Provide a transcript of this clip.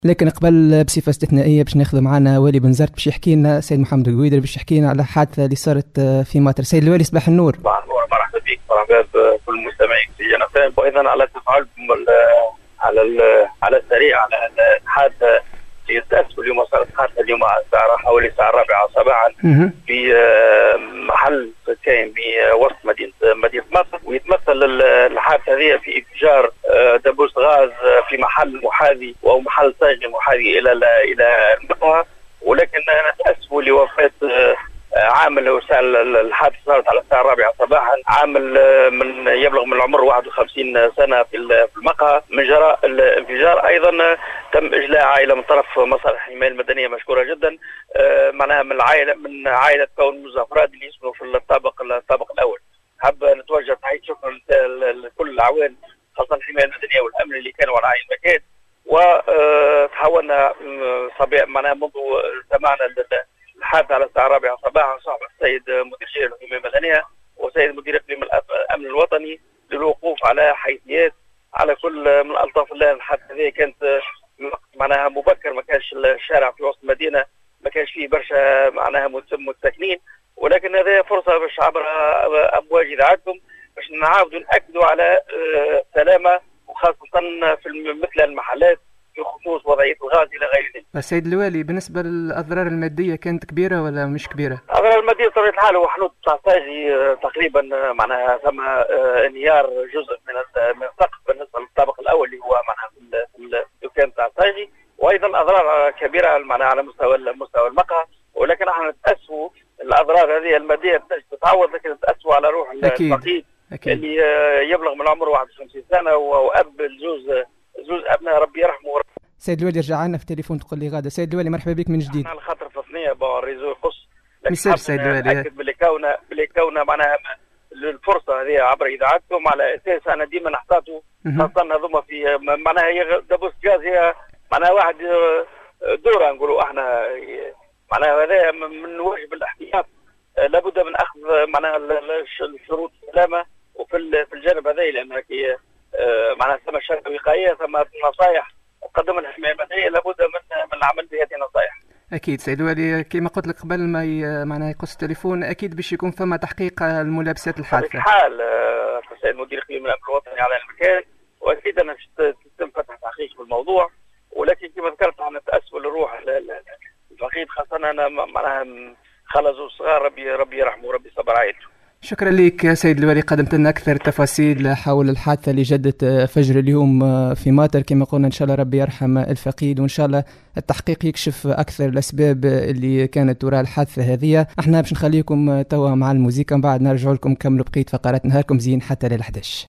لكن قبل بصفه استثنائيه باش ناخذ معنا والي بنزرت باش يحكي لنا سيد محمد القويدر باش يحكي لنا على حادثه اللي صارت في مطر. سيد الوالي صباح النور. صباح النور، مرحبا بك، مرحبا بكل المستمعين في جنة، وايضا على تفاعلكم على السريع على الحادثه اللي تاسف اليوم. صارت حادثه اليوم الساعه حوالي الساعه 4 صباحا في محل كاين بوسط مدينه مصر، ويتمثل الحادثه هذه في انفجار دبوس غاز في محل محاذي او محل صاغ محاذي الى المقهى. ولكن نتاسف لوفاه عامل الحادث صارت على الساعه 4 صباحا، عامل من يبلغ من العمر 51 سنه في المقهى من جراء الانفجار. ايضا تم اجلاء عائله من طرف مصالح الحمايه المدنيه مشكوره جدا، معناها من عائله كون مزافرات اللي يسكنوا في الطابق الاول. حاب نتوجه تحيه شكر لكل الاعوان خاصه الحمايه المدنيه والامن اللي كانوا على عين المكان، وتحاولنا معناها منذ سمعنا الحادث على الساعه 4 صباحا صاحب السيد مدير شؤون الحمايه المدنيه وسيد مدير اقليم الامن الوطني للوقوف على حيثيات على كل من الطاف. الحادثه هذه كانت معناها مبكر، ما كانش الشارع في وسط المدينه ما كانش فيه برشا معناها متسكنين، ولكن هذه فرصه باش عبر امواج اذاعتكم باش نعاودوا ناكدوا على سلامه وخاصه في مثل المحلات بخصوص وضعيه الغاز الى غير ذلك. السيد الوالي، بالنسبه للاضرار الماديه كانت كبيره ولا مش كبيره؟ الاضرار الماديه بطبيعه الحال هو حنوط طاقي تقريبا، معناها ثم انهيار جزء من السقف بالنسبه للطابق الاول اللي هو معناها في الدكان تاع طاقي، وايضا اضرار كبيره معناها على مستوى المقهى. ولكن نحن نتاسفوا الاضرار هذه الماديه تتعوض، لكن نتاسفوا على روح الفقيد اللي يبلغ من العمر 51 سنه واب زوز ابناء ربي يرحمه. سيد الوالي رجع لنا في التليفون تقول لي غاده. سيد الوالي مرحبا بك من جديد. على خاطر فصنيه الريزو يقص، مسير سيد الوالي اكد باللي كونه معناها الفرصه هذه عبر اذاعتكم على اساس انا ديما نحتاطوا خاصه هذوما في معناها هي دبوس غاز، هي معناها واحد دوره نقولوا احنا معناها هذا من واجب الاحتياط، لابد من اخذ معناها الشروط السلامه وفي الجانب هذا، لان معناها ثم شركه وقائيه ثم نصائح تقدم الحمايه المدنيه لابد من العمل بهذه النصائح. اكيد سيد الوالي، كما قلت لك قبل ما معناها يقص التليفون، اكيد باش يكون فما تحقيق الملابسات الحادثه. في حال السيد مدير اقليم الامن الوطني على المكان، واكيد انا تتم فتح تحقيق في الموضوع، ولكن كما ذكرت انا نتاسف للروح الفقيد، خاصه انا معناها خلصوا الصغار ربي يرحمه وربي يصبر عائلته. شكرا لك سيد الوالي، قدمت لنا أكثر التفاصيل حول الحادثة اللي جدت فجر اليوم في ماطر. كما قلنا إن شاء الله ربي يرحم الفقيد، وإن شاء الله التحقيق يكشف أكثر الأسباب اللي كانت وراء الحادثة هذه. احنا باش نخليكم توا مع الموسيقى، من بعد نرجع لكم نكملوا بقية فقرات نهاركم زين حتى لل11.